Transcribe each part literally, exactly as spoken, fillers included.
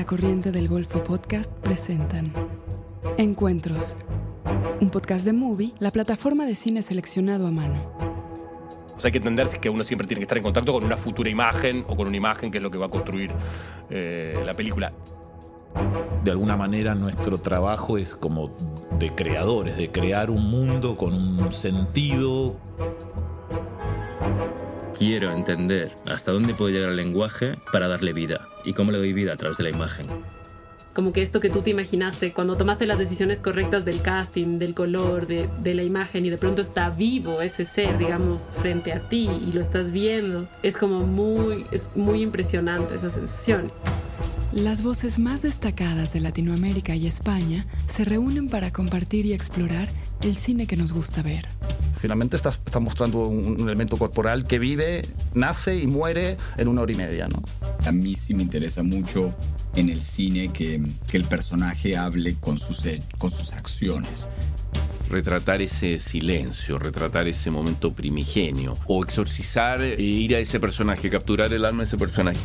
Corriente del Golfo Podcast presentan Encuentros, un podcast de Movie, la plataforma de cine seleccionado a mano. O sea, hay que entender que uno siempre tiene que estar en contacto con una futura imagen o con una imagen que es lo que va a construir eh, la película. De alguna manera nuestro trabajo es como de creadores, de crear un mundo con un sentido. Quiero entender hasta dónde puede llegar el lenguaje para darle vida y cómo le doy vida a través de la imagen. Como que esto que tú te imaginaste cuando tomaste las decisiones correctas del casting, del color, de, de la imagen, y de pronto está vivo ese ser, digamos, frente a ti y lo estás viendo. Es como muy, es muy impresionante esa sensación. Las voces más destacadas de Latinoamérica y España se reúnen para compartir y explorar el cine que nos gusta ver. Finalmente estás, estás mostrando un, un elemento corporal que vive, nace y muere en una hora y media, ¿no? A mí sí me interesa mucho en el cine que, que el personaje hable con sus, con sus acciones. Retratar ese silencio, retratar ese momento primigenio, o exorcizar e ir a ese personaje, capturar el alma de ese personaje.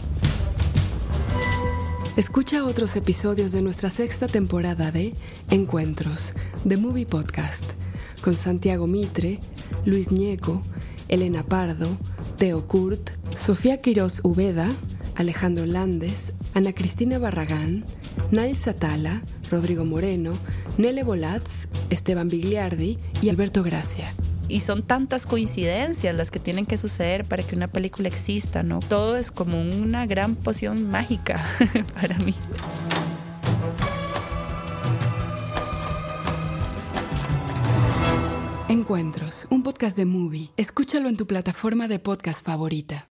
Escucha otros episodios de nuestra sexta temporada de Encuentros, The Movie Podcast, con Santiago Mitre, Luis Ñeco, Elena Pardo, Teo Kurt, Sofía Quirós Ubeda, Alejandro Landes, Ana Cristina Barragán, Nail Satala, Rodrigo Moreno, Nele Bolatz, Esteban Bigliardi y Alberto Gracia. Y son tantas coincidencias las que tienen que suceder para que una película exista, ¿no? Todo es como una gran poción mágica para mí. Encuentros, un podcast de Movie. Escúchalo en tu plataforma de podcast favorita.